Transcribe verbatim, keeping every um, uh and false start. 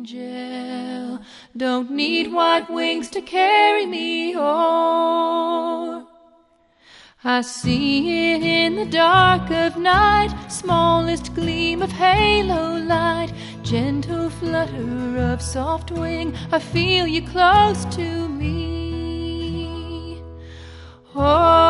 angel. Don't need white wings to carry me o'er. I see it in the dark of night, smallest gleam of halo light, gentle flutter of soft wing. I feel you close to me. Oh,